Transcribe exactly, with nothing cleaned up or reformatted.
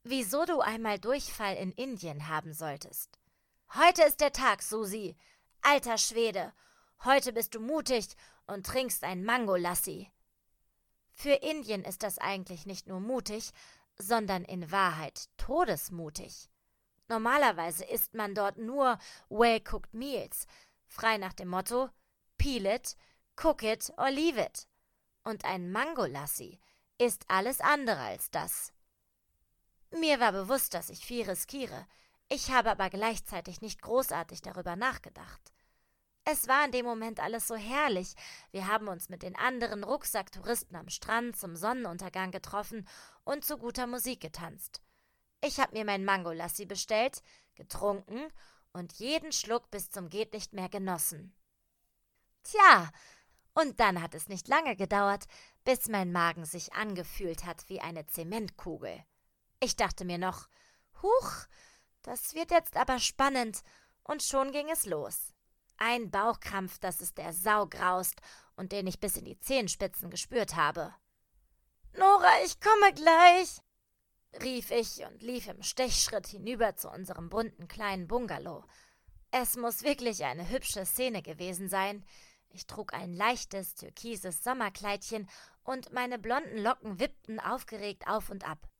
wieso du einmal Durchfall in Indien haben solltest. Heute ist der Tag, Susi. Alter Schwede, heute bist du mutig und trinkst ein Mangolassi. Für Indien ist das eigentlich nicht nur mutig, sondern in Wahrheit todesmutig. Normalerweise isst man dort nur well-cooked meals, frei nach dem Motto peel it, cook it or leave it. Und ein Mangolassi ist alles andere als das. Mir war bewusst, dass ich viel riskiere. Ich habe aber gleichzeitig nicht großartig darüber nachgedacht. Es war in dem Moment alles so herrlich. Wir haben uns mit den anderen Rucksacktouristen am Strand zum Sonnenuntergang getroffen und zu guter Musik getanzt. Ich habe mir mein Mangolassi bestellt, getrunken und jeden Schluck bis zum Geht-nicht-mehr genossen. Tja, und dann hat es nicht lange gedauert, bis mein Magen sich angefühlt hat wie eine Zementkugel. Ich dachte mir noch, huch, das wird jetzt aber spannend, und schon ging es los. Ein Bauchkrampf, dass es der Sau graust und den ich bis in die Zehenspitzen gespürt habe. »Nora, ich komme gleich«, rief ich und lief im Stechschritt hinüber zu unserem bunten kleinen Bungalow. Es muss wirklich eine hübsche Szene gewesen sein. Ich trug ein leichtes, türkises Sommerkleidchen und meine blonden Locken wippten aufgeregt auf und ab.